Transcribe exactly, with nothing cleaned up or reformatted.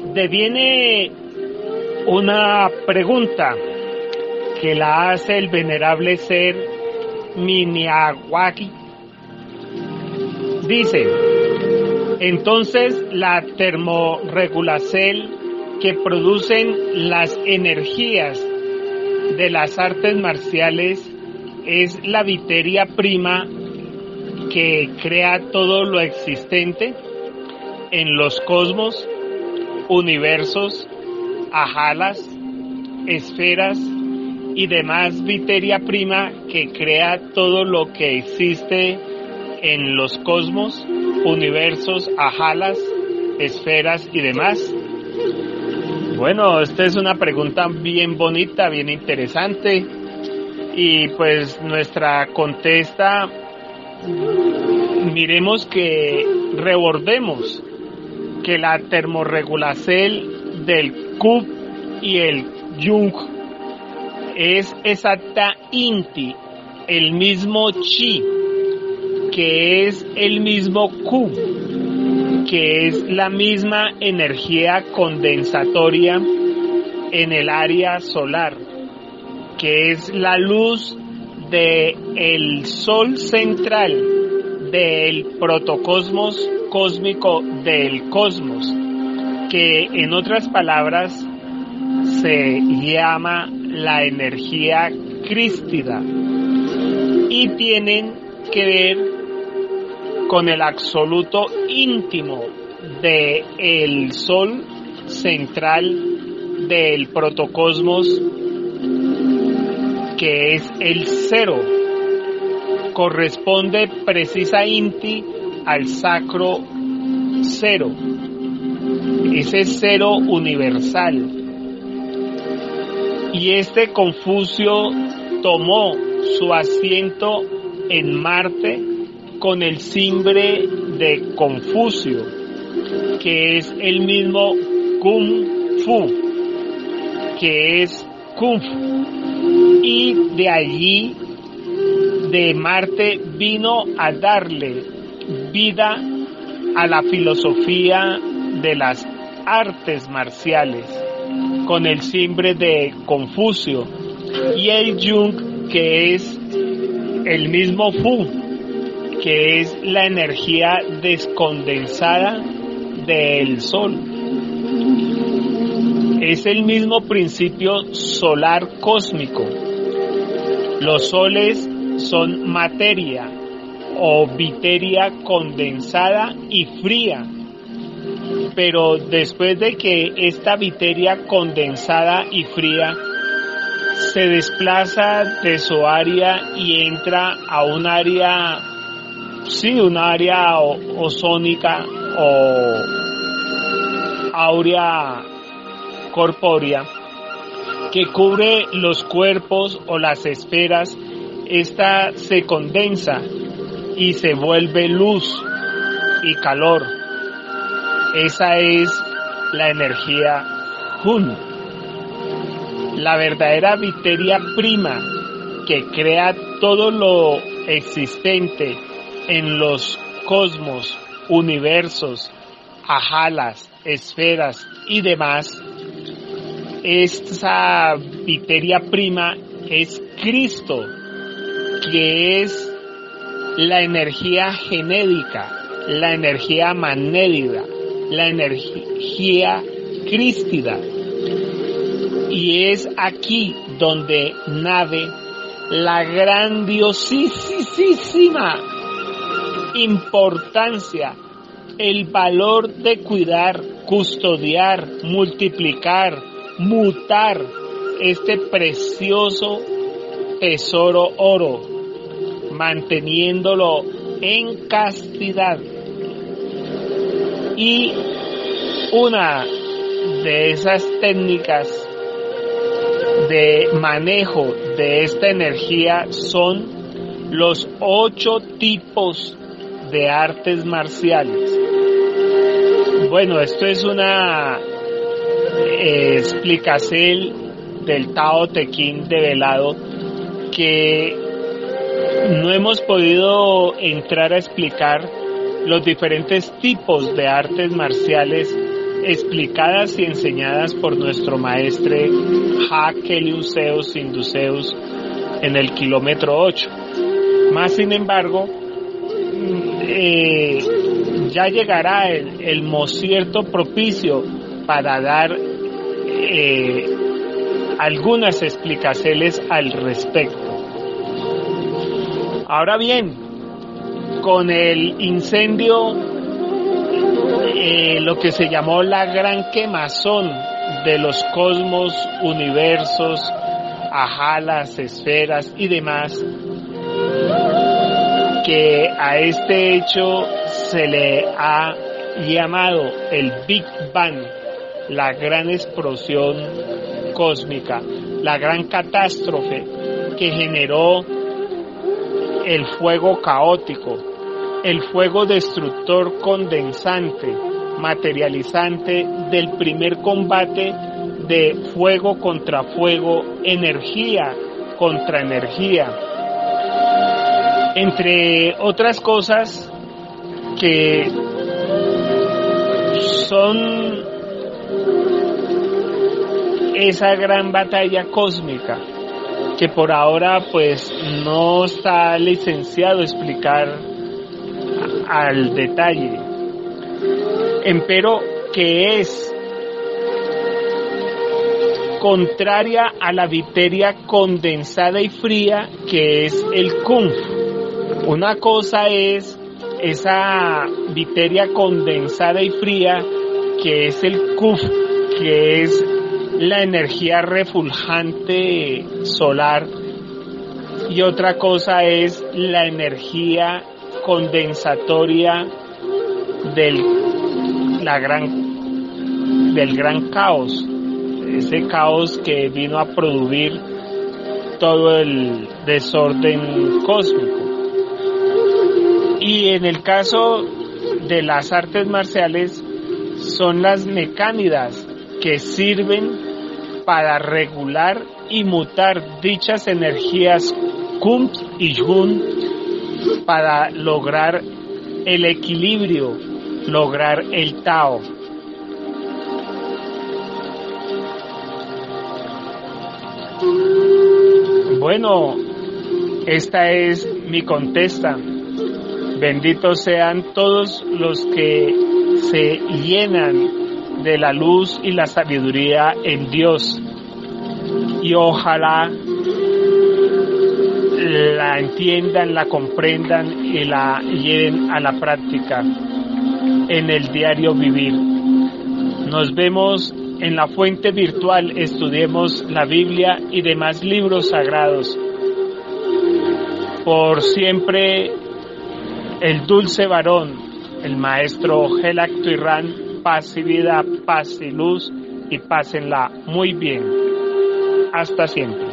deviene una pregunta que la hace el venerable ser Minyawaki. Dice: entonces la termorregulacel que producen las energías de las artes marciales es la materia prima que crea todo lo existente en los cosmos, universos, ajalas, esferas y demás materia prima que crea todo lo que existe en los cosmos, universos, ajalas, esferas y demás. Bueno, esta es una pregunta bien bonita, bien interesante, y pues nuestra contesta, miremos que rebordemos que la termorregulacel del Q y el Jung es exactamente el mismo Chi, que es el mismo Q, que es la misma energía condensatoria en el área solar, que es la luz del sol central del protocosmos cósmico del cosmos, que en otras palabras se llama la energía crístida, y tienen que ver con el absoluto íntimo de el sol central del protocosmos, que es el cero, corresponde precisamente al sacro cero, ese cero universal. Y este Confucio tomó su asiento en Marte con el simbre de Confucio, que es el mismo Kung Fu, que es Kung Fu, y de allí, de Marte, vino a darle vida a la filosofía de las artes marciales con el simbre de Confucio, y el Jung, que es el mismo Fu, que es la energía descondensada del sol. Es el mismo principio solar cósmico. Los soles son materia o viteria condensada y fría, pero después de que esta viteria condensada y fría se desplaza de su área y entra a un área, sí, un área ozónica o áurea corpórea que cubre los cuerpos o las esferas, esta se condensa y se vuelve luz y calor. Esa es la energía Hun, la verdadera materia prima que crea todo lo existente en los cosmos, universos, ajalas, esferas y demás. Esa materia prima es Cristo, que es la energía genética, la energía manélica, la energía crístida. Y es aquí donde nace la grandiosísima importancia, el valor de cuidar, custodiar, multiplicar, mutar este precioso tesoro oro, manteniéndolo en castidad. Y una de esas técnicas de manejo de esta energía son los ocho tipos de artes marciales. Bueno, esto es una eh, explicación del Tao Te Ching develado que no hemos podido entrar a explicar los diferentes tipos de artes marciales explicadas y enseñadas por nuestro maestre Hakeliuseus Induceus en el kilómetro ocho. Más sin embargo, eh, ya llegará el, el mocierto propicio para dar eh, algunas explicaciones al respecto. Ahora bien, con el incendio, eh, lo que se llamó la gran quemazón de los cosmos, universos, ajalas, esferas y demás, que a este hecho se le ha llamado el Big Bang, la gran explosión cósmica, la gran catástrofe que generó el fuego caótico, el fuego destructor condensante, materializante del primer combate de fuego contra fuego, energía contra energía. Entre otras cosas que son esa gran batalla cósmica que por ahora pues no está licenciado a explicar al detalle, empero que es contraria a la materia condensada y fría que es el Kunf. Una cosa es esa materia condensada y fría que es el Kuf, que es la energía refulgente solar, y otra cosa es la energía condensatoria del la gran del gran caos, ese caos que vino a producir todo el desorden cósmico. Y en el caso de las artes marciales son las mecánidas que sirven para regular y mutar dichas energías Kun y Jun para lograr el equilibrio, lograr el Tao. Bueno, esta es mi contesta. Benditos sean todos los que se llenan de la luz y la sabiduría en Dios, y ojalá la entiendan, la comprendan y la lleven a la práctica en el diario vivir. Nos vemos en la fuente virtual, estudiemos la Biblia y demás libros sagrados. Por siempre, el dulce varón, el maestro Gelak Tuirán, paz y vida, paz y luz, y pásenla muy bien. Hasta siempre.